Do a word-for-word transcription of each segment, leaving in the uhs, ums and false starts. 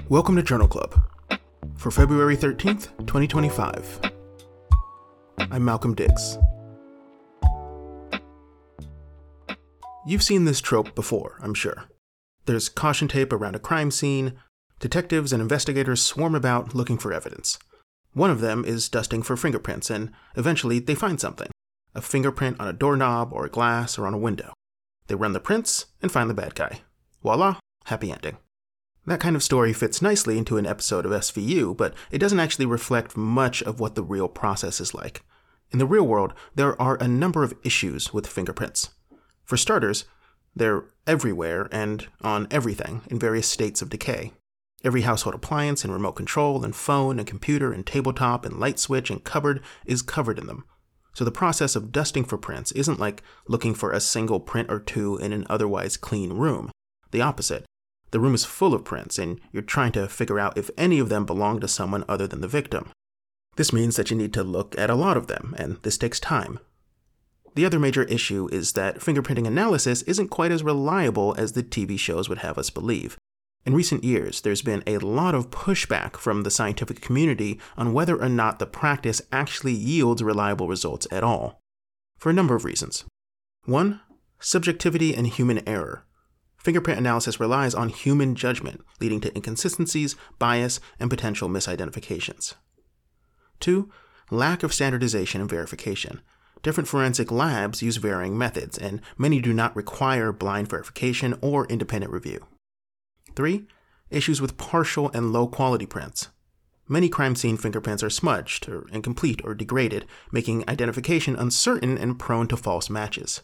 Welcome to Journal Club for February thirteenth, twenty twenty-five. I'm Malcolm Diggs. You've seen this trope before, I'm sure. There's caution tape around a crime scene. Detectives and investigators swarm about looking for evidence. One of them is dusting for fingerprints, and eventually they find something. A fingerprint on a doorknob or a glass or on a window. They run the prints and find the bad guy. Voila, happy ending. That kind of story fits nicely into an episode of S V U, but it doesn't actually reflect much of what the real process is like. In the real world, there are a number of issues with fingerprints. For starters, they're everywhere and on everything in various states of decay. Every household appliance and remote control and phone and computer and tabletop and light switch and cupboard is covered in them. So the process of dusting for prints isn't like looking for a single print or two in an otherwise clean room. The opposite. The room is full of prints, and you're trying to figure out if any of them belong to someone other than the victim. This means that you need to look at a lot of them, and this takes time. The other major issue is that fingerprinting analysis isn't quite as reliable as the T V shows would have us believe. In recent years, there's been a lot of pushback from the scientific community on whether or not the practice actually yields reliable results at all. For a number of reasons. One, subjectivity and human error. Fingerprint analysis relies on human judgment, leading to inconsistencies, bias, and potential misidentifications. Two, lack of standardization and verification. Different forensic labs use varying methods, and many do not require blind verification or independent review. Three, issues with partial and low-quality prints. Many crime scene fingerprints are smudged, or incomplete, or degraded, making identification uncertain and prone to false matches.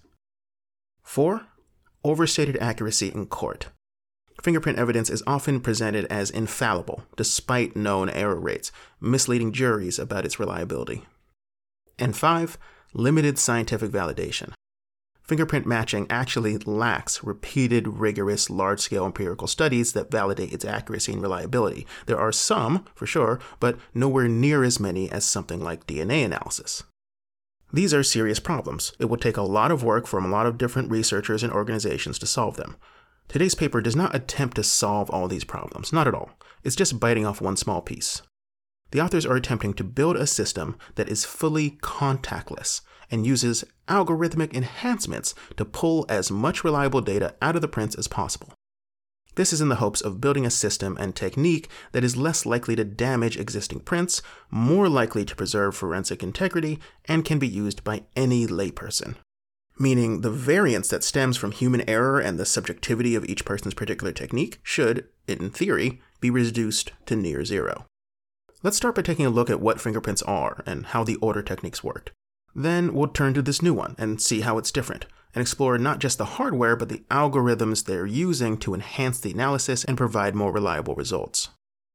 Four, overstated accuracy in court. Fingerprint evidence is often presented as infallible, despite known error rates, misleading juries about its reliability. And five, limited scientific validation. Fingerprint matching actually lacks repeated, rigorous, large-scale empirical studies that validate its accuracy and reliability. There are some, for sure, but nowhere near as many as something like D N A analysis. These are serious problems. It will take a lot of work from a lot of different researchers and organizations to solve them. Today's paper does not attempt to solve all these problems, not at all. It's just biting off one small piece. The authors are attempting to build a system that is fully contactless and uses algorithmic enhancements to pull as much reliable data out of the prints as possible. This is in the hopes of building a system and technique that is less likely to damage existing prints, more likely to preserve forensic integrity, and can be used by any layperson. Meaning the variance that stems from human error and the subjectivity of each person's particular technique should, in theory, be reduced to near zero. Let's start by taking a look at what fingerprints are and how the order techniques worked. Then we'll turn to this new one and see how it's different, and explore not just the hardware, but the algorithms they're using to enhance the analysis and provide more reliable results.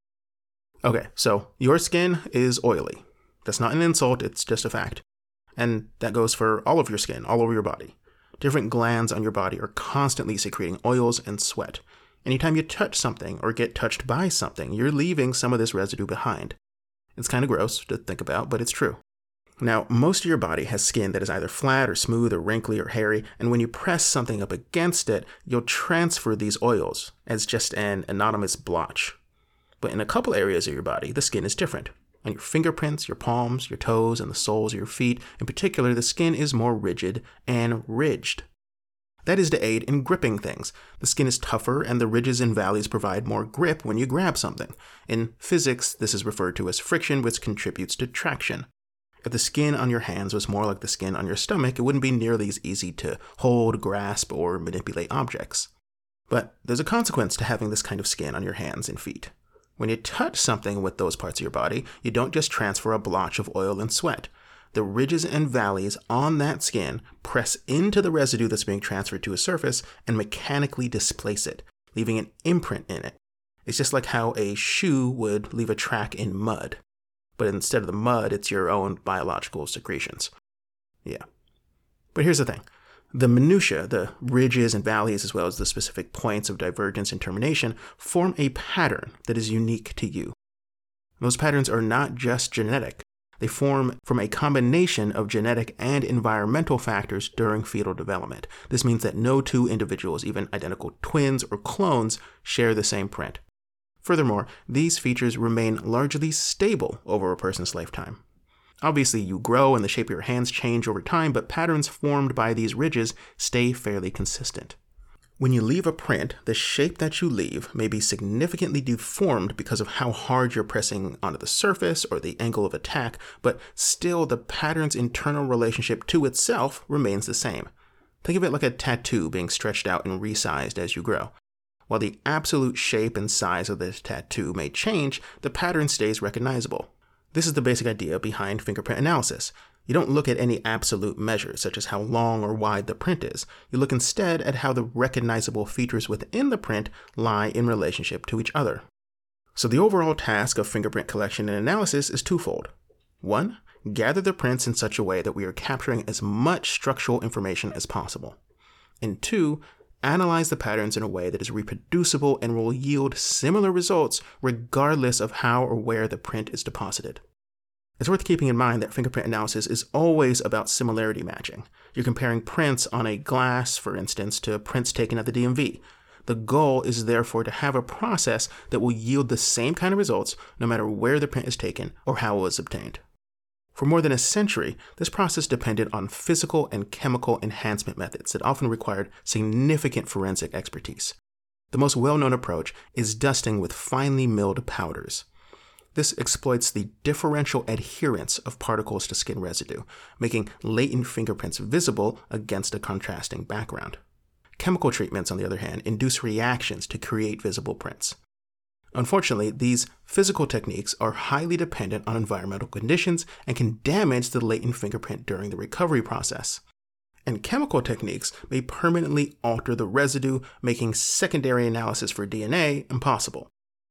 Okay, so your skin is oily. That's not an insult, it's just a fact. And that goes for all of your skin, all over your body. Different glands on your body are constantly secreting oils and sweat. Anytime you touch something or get touched by something, you're leaving some of this residue behind. It's kind of gross to think about, but it's true. Now, most of your body has skin that is either flat or smooth or wrinkly or hairy, and when you press something up against it, you'll transfer these oils as just an anonymous blotch. But in a couple areas of your body, the skin is different. On your fingerprints, your palms, your toes, and the soles of your feet, in particular, the skin is more rigid and ridged. That is to aid in gripping things. The skin is tougher, and the ridges and valleys provide more grip when you grab something. In physics, this is referred to as friction, which contributes to traction. If the skin on your hands was more like the skin on your stomach, it wouldn't be nearly as easy to hold, grasp, or manipulate objects. But there's a consequence to having this kind of skin on your hands and feet. When you touch something with those parts of your body, you don't just transfer a blotch of oil and sweat. The ridges and valleys on that skin press into the residue that's being transferred to a surface and mechanically displace it, leaving an imprint in it. It's just like how a shoe would leave a track in mud. But instead of the mud, it's your own biological secretions. Yeah. But here's the thing. The minutiae, the ridges and valleys, as well as the specific points of divergence and termination, form a pattern that is unique to you. Those patterns are not just genetic. They form from a combination of genetic and environmental factors during fetal development. This means that no two individuals, even identical twins or clones, share the same print. Furthermore, these features remain largely stable over a person's lifetime. Obviously, you grow and the shape of your hands change over time, but patterns formed by these ridges stay fairly consistent. When you leave a print, the shape that you leave may be significantly deformed because of how hard you're pressing onto the surface or the angle of attack, but still the pattern's internal relationship to itself remains the same. Think of it like a tattoo being stretched out and resized as you grow. While the absolute shape and size of the tattoo may change, the pattern stays recognizable. This is the basic idea behind fingerprint analysis. You don't look at any absolute measures, such as how long or wide the print is. You look instead at how the recognizable features within the print lie in relationship to each other. So the overall task of fingerprint collection and analysis is twofold. One, gather the prints in such a way that we are capturing as much structural information as possible. And two, analyze the patterns in a way that is reproducible and will yield similar results regardless of how or where the print is deposited. It's worth keeping in mind that fingerprint analysis is always about similarity matching. You're comparing prints on a glass, for instance, to prints taken at the D M V. The goal is therefore to have a process that will yield the same kind of results no matter where the print is taken or how it was obtained. For more than a century, this process depended on physical and chemical enhancement methods that often required significant forensic expertise. The most well-known approach is dusting with finely milled powders. This exploits the differential adherence of particles to skin residue, making latent fingerprints visible against a contrasting background. Chemical treatments, on the other hand, induce reactions to create visible prints. Unfortunately, these physical techniques are highly dependent on environmental conditions and can damage the latent fingerprint during the recovery process. And chemical techniques may permanently alter the residue, making secondary analysis for D N A impossible.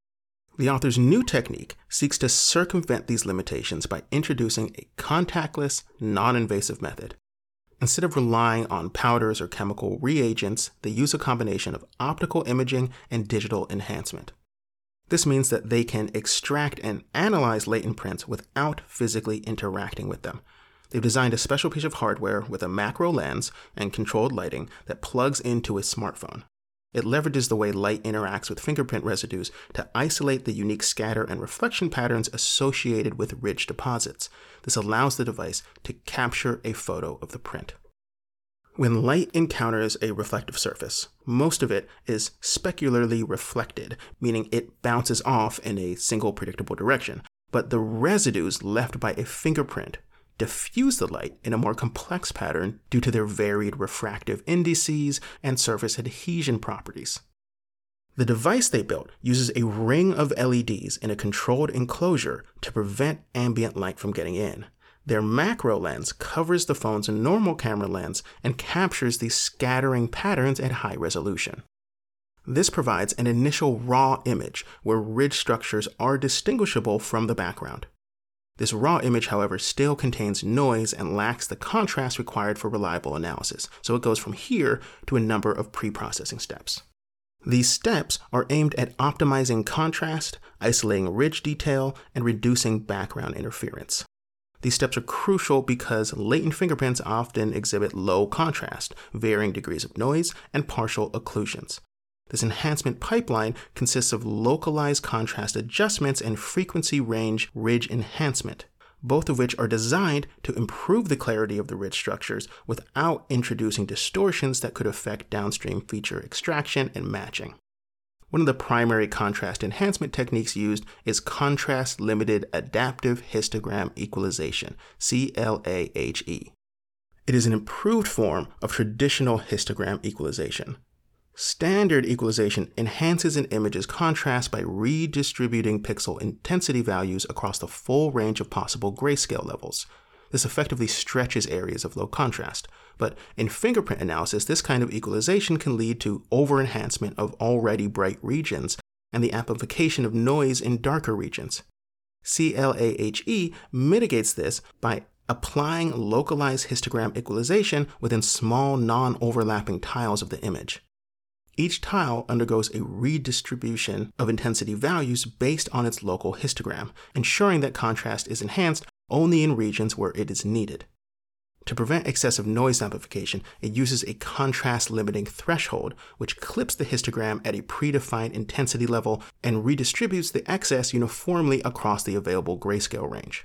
The author's new technique seeks to circumvent these limitations by introducing a contactless, non-invasive method. Instead of relying on powders or chemical reagents, they use a combination of optical imaging and digital enhancement. This means that they can extract and analyze latent prints without physically interacting with them. They've designed a special piece of hardware with a macro lens and controlled lighting that plugs into a smartphone. It leverages the way light interacts with fingerprint residues to isolate the unique scatter and reflection patterns associated with ridge deposits. This allows the device to capture a photo of the print. When light encounters a reflective surface, most of it is specularly reflected, meaning it bounces off in a single predictable direction. But the residues left by a fingerprint diffuse the light in a more complex pattern due to their varied refractive indices and surface adhesion properties. The device they built uses a ring of L E Ds in a controlled enclosure to prevent ambient light from getting in. Their macro lens covers the phone's normal camera lens and captures these scattering patterns at high resolution. This provides an initial raw image where ridge structures are distinguishable from the background. This raw image, however, still contains noise and lacks the contrast required for reliable analysis, so it goes from here to a number of pre-processing steps. These steps are aimed at optimizing contrast, isolating ridge detail, and reducing background interference. These steps are crucial because latent fingerprints often exhibit low contrast, varying degrees of noise, and partial occlusions. This enhancement pipeline consists of localized contrast adjustments and frequency range ridge enhancement, both of which are designed to improve the clarity of the ridge structures without introducing distortions that could affect downstream feature extraction and matching. One of the primary contrast enhancement techniques used is contrast-limited adaptive histogram equalization, C L A H E. It is an improved form of traditional histogram equalization. Standard equalization enhances an image's contrast by redistributing pixel intensity values across the full range of possible grayscale levels. This effectively stretches areas of low contrast. But in fingerprint analysis, this kind of equalization can lead to over-enhancement of already bright regions and the amplification of noise in darker regions. C L A H E mitigates this by applying localized histogram equalization within small non-overlapping tiles of the image. Each tile undergoes a redistribution of intensity values based on its local histogram, ensuring that contrast is enhanced only in regions where it is needed. To prevent excessive noise amplification, it uses a contrast limiting threshold, which clips the histogram at a predefined intensity level and redistributes the excess uniformly across the available grayscale range.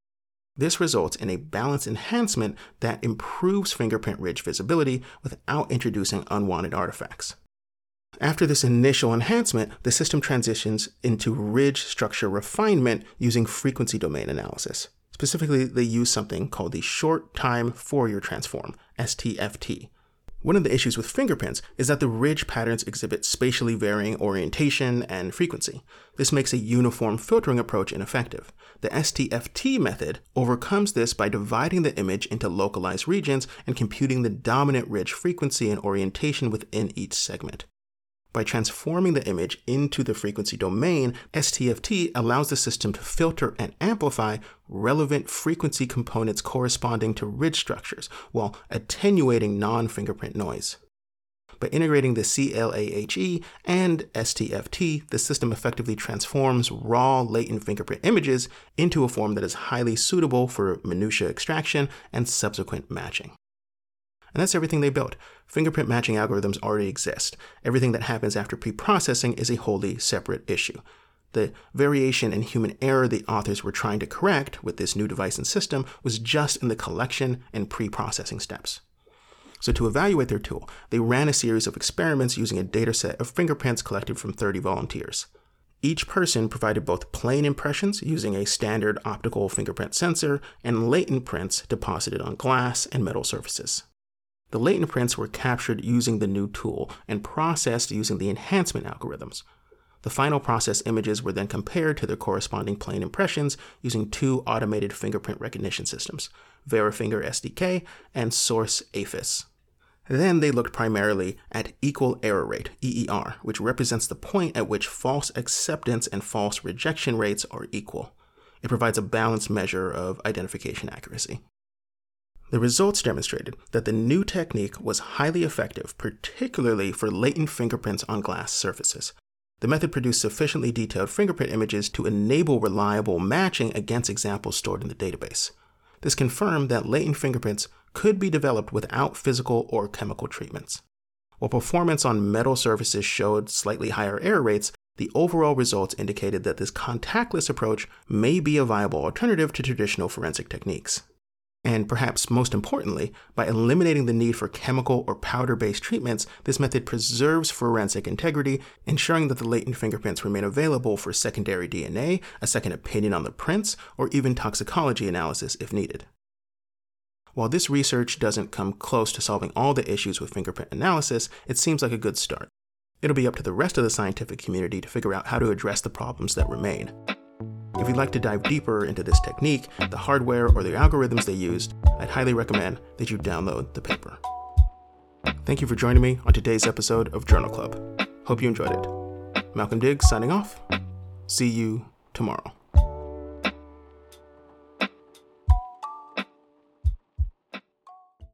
This results in a balance enhancement that improves fingerprint ridge visibility without introducing unwanted artifacts. After this initial enhancement, the system transitions into ridge structure refinement using frequency domain analysis. Specifically, they use something called the short time Fourier transform, S T F T. One of the issues with fingerprints is that the ridge patterns exhibit spatially varying orientation and frequency. This makes a uniform filtering approach ineffective. The S T F T method overcomes this by dividing the image into localized regions and computing the dominant ridge frequency and orientation within each segment. By transforming the image into the frequency domain, S T F T allows the system to filter and amplify relevant frequency components corresponding to ridge structures while attenuating non-fingerprint noise. By integrating the C L A H E and S T F T, the system effectively transforms raw latent fingerprint images into a form that is highly suitable for minutia extraction and subsequent matching. And that's everything they built. Fingerprint matching algorithms already exist. Everything that happens after pre-processing is a wholly separate issue. The variation in human error the authors were trying to correct with this new device and system was just in the collection and pre-processing steps. So to evaluate their tool, they ran a series of experiments using a dataset of fingerprints collected from thirty volunteers. Each person provided both plain impressions using a standard optical fingerprint sensor and latent prints deposited on glass and metal surfaces. The latent prints were captured using the new tool and processed using the enhancement algorithms. The final process images were then compared to their corresponding plain impressions using two automated fingerprint recognition systems, Verifinger S D K and Source A F I S. Then they looked primarily at equal error rate, E E R, which represents the point at which false acceptance and false rejection rates are equal. It provides a balanced measure of identification accuracy. The results demonstrated that the new technique was highly effective, particularly for latent fingerprints on glass surfaces. The method produced sufficiently detailed fingerprint images to enable reliable matching against examples stored in the database. This confirmed that latent fingerprints could be developed without physical or chemical treatments. While performance on metal surfaces showed slightly higher error rates, the overall results indicated that this contactless approach may be a viable alternative to traditional forensic techniques. And perhaps most importantly, by eliminating the need for chemical or powder-based treatments, this method preserves forensic integrity, ensuring that the latent fingerprints remain available for secondary D N A, a second opinion on the prints, or even toxicology analysis if needed. While this research doesn't come close to solving all the issues with fingerprint analysis, it seems like a good start. It'll be up to the rest of the scientific community to figure out how to address the problems that remain. If you'd like to dive deeper into this technique, the hardware, or the algorithms they used, I'd highly recommend that you download the paper. Thank you for joining me on today's episode of Journal Club. Hope you enjoyed it. Malcolm Diggs signing off. See you tomorrow.